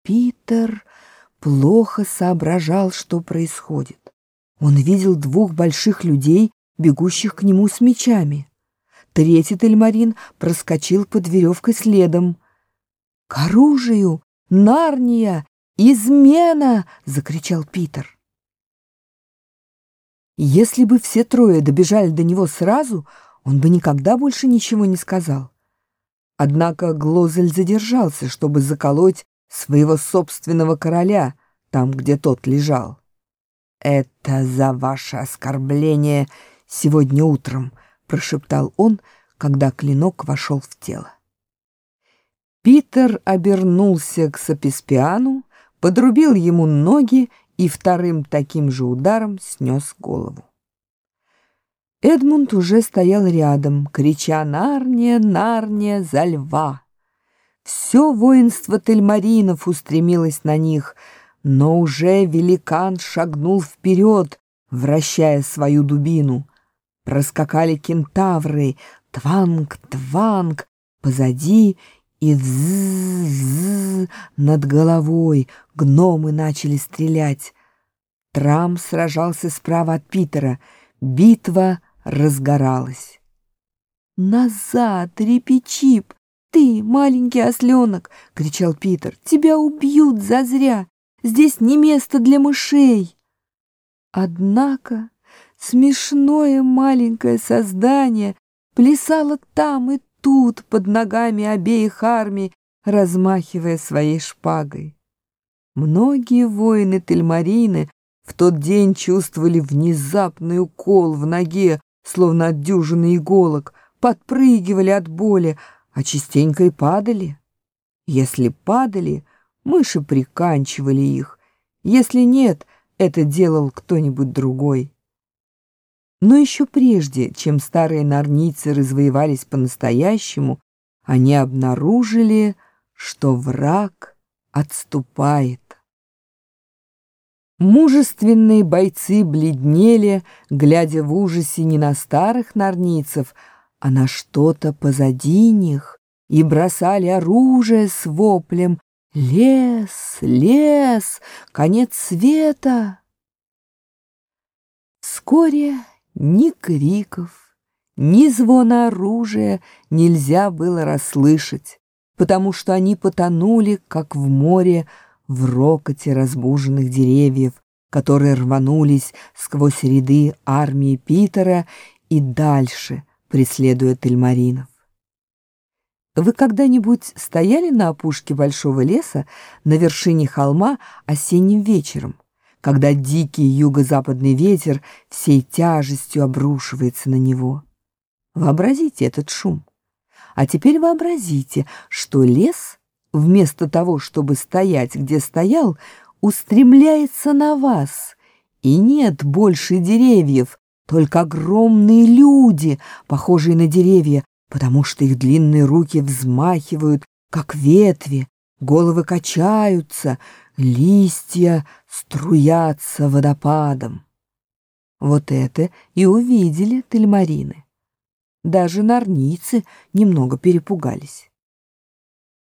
Питер плохо соображал, что происходит. Он видел двух больших людей, бегущих к нему с мечами. Третий тельмарин проскочил под веревкой следом. «К оружию! Нарния! Измена!» — закричал Питер. Если бы все трое добежали до него сразу, он бы никогда больше ничего не сказал. Однако Глозель задержался, чтобы заколоть своего собственного короля там, где тот лежал. «Это за ваше оскорбление сегодня утром», — прошептал он, когда клинок вошел в тело. Питер обернулся к Саписпиану, подрубил ему ноги и вторым таким же ударом снес голову. Эдмунд уже стоял рядом, крича «Нарния, Нарния за льва!». Все воинство тельмаринов устремилось на них, но уже великан шагнул вперед, вращая свою дубину. Проскакали кентавры, тванг-тванг, позади и вз-вз над головой. Гномы начали стрелять. Трам сражался справа от Питера. Битва разгоралась. «Назад, Репичип! Ты, маленький осленок!» — кричал Питер. «Тебя убьют зазря! Здесь не место для мышей!» Однако смешное маленькое создание плясало там и тут под ногами обеих армий, размахивая своей шпагой. Многие воины-тельмарины в тот день чувствовали внезапный укол в ноге, словно от дюжины иголок, подпрыгивали от боли, а частенько и падали. Если падали, мыши приканчивали их, если нет, это делал кто-нибудь другой. Но еще прежде, чем старые нарнийцы развоевались по-настоящему, они обнаружили, что враг отступает. Мужественные бойцы бледнели, глядя в ужасе не на старых нарнийцев, а на что-то позади них, и бросали оружие с воплем «Лес! Лес! Конец света!». Вскоре ни криков, ни звона оружия нельзя было расслышать, потому что они потонули, как в море, в рокоте разбуженных деревьев, которые рванулись сквозь ряды армии Питера и дальше, преследуя тельмаринов. Вы когда-нибудь стояли на опушке большого леса на вершине холма осенним вечером, когда дикий юго-западный ветер всей тяжестью обрушивается на него? Вообразите этот шум. А теперь вообразите, что лес, вместо того, чтобы стоять, где стоял, устремляется на вас, и нет больше деревьев, только огромные люди, похожие на деревья, потому что их длинные руки взмахивают, как ветви, головы качаются, листья струятся водопадом. Вот это и увидели тельмарины. Даже нарнийцы немного перепугались.